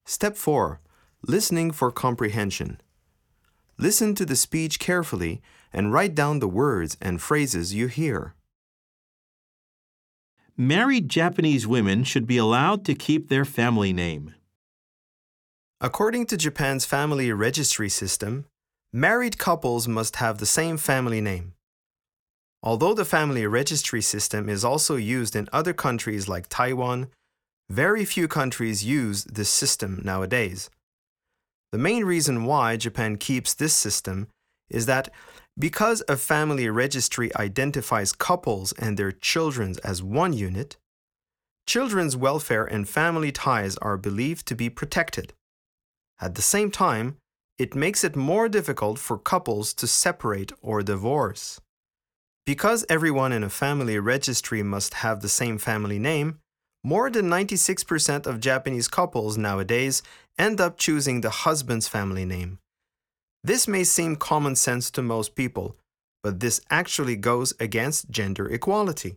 Step 4. Listening for comprehension. Listen to the speech carefully and write down the words and phrases you hear. Married Japanese women should be allowed to keep their family name. According to Japan's family registry system, married couples must have the same family name. Although the family registry system is also used in other countries like Taiwan, very few countries use this system nowadays. The main reason why Japan keeps this system is that because a family registry identifies couples and their children as one unit, children's welfare and family ties are believed to be protected. At the same time, it makes it more difficult for couples to separate or divorce. Because everyone in a family registry must have the same family name, more than 96% of Japanese couples nowadays end up choosing the husband's family name. This may seem common sense to most people, but this actually goes against gender equality.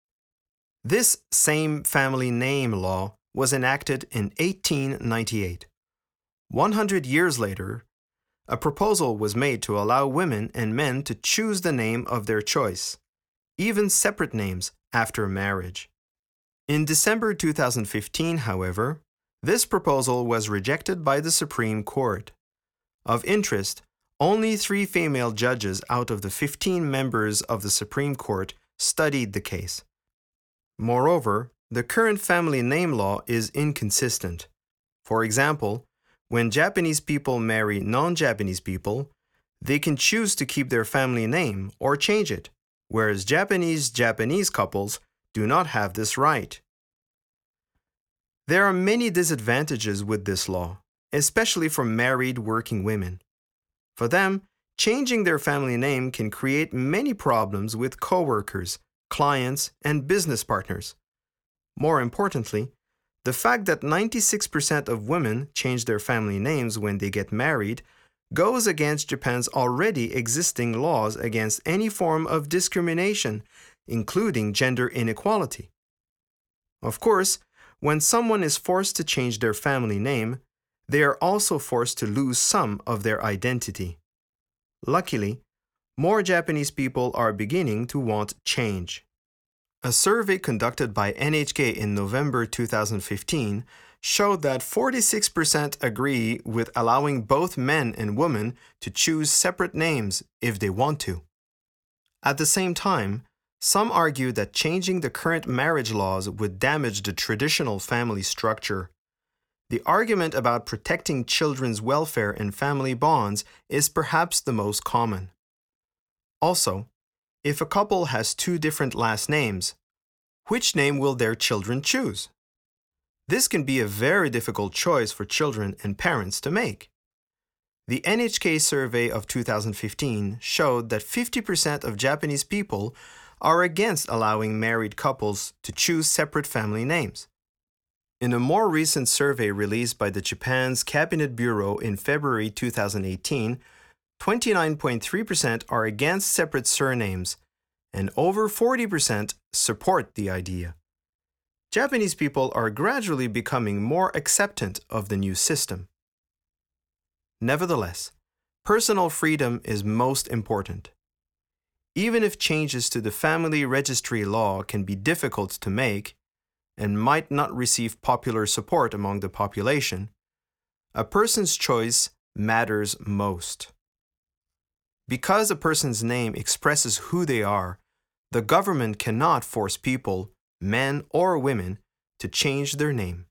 This same family name law was enacted in 1898. 100 years later, a proposal was made to allow women and men to choose the name of their choice, even separate names after marriage. In December 2015, however, this proposal was rejected by the Supreme Court. Of interest, only 3 female judges out of the 15 members of the Supreme Court studied the case. Moreover, the current family name law is inconsistent. For example, when Japanese people marry non-Japanese people, they can choose to keep their family name or change it, whereas Japanese couples do not have this right. There are many disadvantages with this law, especially for married working women. For them, changing their family name can create many problems with coworkers, clients, and business partners. More importantly, the fact that 96% of women change their family names when they get married goes against Japan's already existing laws against any form of discrimination, including gender inequality. Of course, when someone is forced to change their family name, they are also forced to lose some of their identity. Luckily, more Japanese people are beginning to want change. A survey conducted by NHK in November 2015 showed that 46% agree with allowing both men and women to choose separate names if they want to. At the same time, some argue that changing the current marriage laws would damage the traditional family structure. The argument about protecting children's welfare and family bonds is perhaps the most common. Also, if a couple has 2 different last names, which name will their children choose? This can be a very difficult choice for children and parents to make. The NHK survey of 2015 showed that 50% of Japanese people are against allowing married couples to choose separate family names. In a more recent survey released by the Japan's Cabinet Bureau in February 2018, 29.3% are against separate surnames, and over 40% support the idea. Japanese people are gradually becoming more acceptant of the new system. Nevertheless, personal freedom is most important. Even if changes to the family registry law can be difficult to make and might not receive popular support among the population, a person's choice matters most. Because a person's name expresses who they are, the government cannot force people, men or women, to change their name.